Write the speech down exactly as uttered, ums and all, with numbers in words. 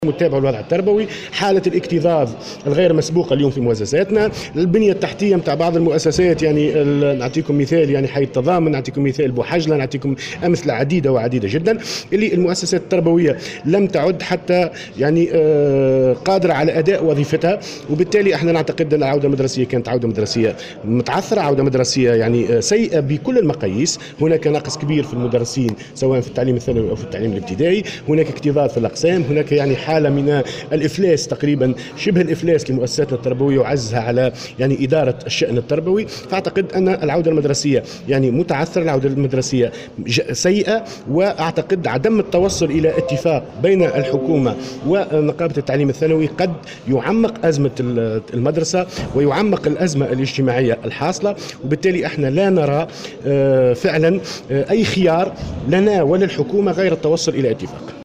متابعة الوضع التربوي، حالة الاكتظاظ الغير مسبوقة اليوم في مؤسساتنا، البنية التحتية متاع بعض المؤسسات، يعني نعطيكم مثال يعني حي التضامن، نعطيكم مثال بوحجلة، نعطيكم أمثلة عديدة وعديدة جدا اللي المؤسسات التربوية لم تعد حتى يعني قادرة على أداء وظيفتها، وبالتالي احنا نعتقد أن العودة المدرسية كانت عودة مدرسية متعثرة، عودة مدرسية يعني سيئة بكل المقاييس. هناك نقص كبير في المدرسين سواء في التعليم الثانوي أو في التعليم الابتدائي، هناك اكتظاظ في الأقسام، هناك يعني حالة من الإفلاس تقريبا شبه الإفلاس لمؤسساتنا التربوية وعزها على يعني إدارة الشأن التربوي. فأعتقد أن العودة المدرسية يعني متعثرة، العودة المدرسية سيئة، وأعتقد عدم التوصل إلى اتفاق بين الحكومة ونقابة التعليم الثانوي قد يعمق أزمة المدرسة ويعمق الأزمة الاجتماعية الحاصلة، وبالتالي احنا لا نرى فعلا أي خيار لنا وللحكومة غير التوصل إلى اتفاق.